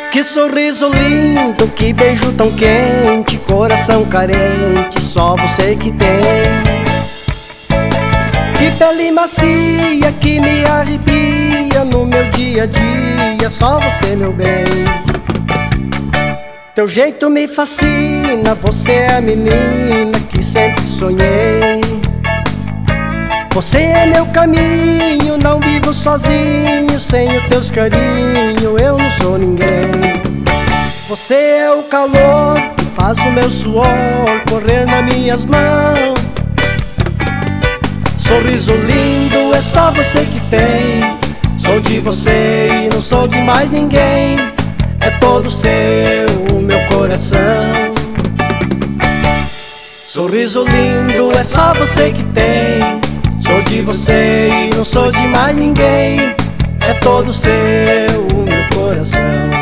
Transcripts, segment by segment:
Que sorriso lindo, que beijo tão quente, coração carente, só você que tem. Que pele macia que me arrepia no meu dia a dia, só você, meu bem. Teu jeito me fascina, você é a menina que sempre sonhei. Você é meu caminho, não vivo sozinho, sem os teus carinhos eu não sou ninguém. Você é o calor que faz o meu suor correr nas minhas mãos. Sorriso lindo, é só você que tem. Sou de você e não sou de mais ninguém. É todo seu o meu coração. Sorriso lindo, é só você que tem. Sou de você e não sou de mais ninguém. É todo seu o meu coração.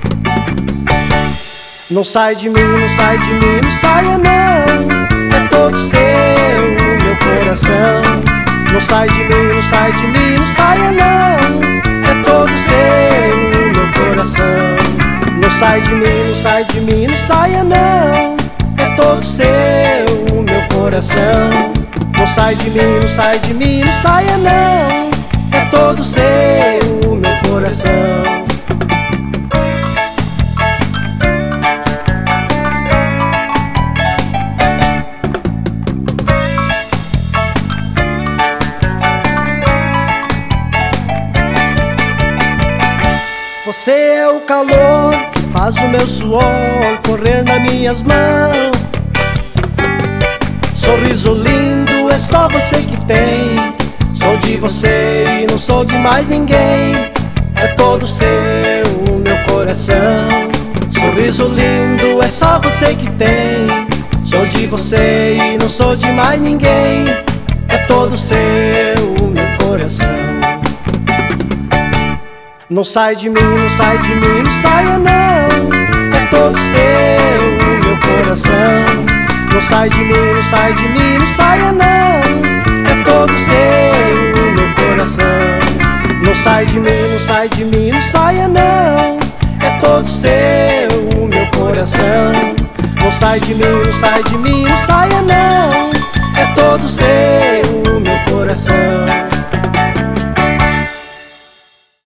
Não sai de mim, não sai de mim, não saia não. É todo seu o meu coração. Não sai de mim, não sai de mim, não saia não. É todo seu o meu coração. Não sai de mim, não sai de mim, não saia não. É todo seu o meu coração. Não sai de mim, não sai de mim, não saia não. É todo seu o meu coração. Você é o calor que faz o meu suor correr nas minhas mãos. Sorriso lindo, é só você que tem. Sou de você e não sou de mais ninguém. É todo seu o meu coração. Sorriso lindo, é só você que tem. Sou de você e não sou de mais ninguém. É todo seu o meu coração. Não sai de mim, não sai de mim, não saia não. É todo seu o meu coração. Não sai de mim, não sai de mim, não saia não. É todo seu o meu coração. Não sai de mim, não sai de mim, não saia não. É todo seu o meu coração. Não sai de mim, não sai de mim, não saia não. É todo seu o meu coração.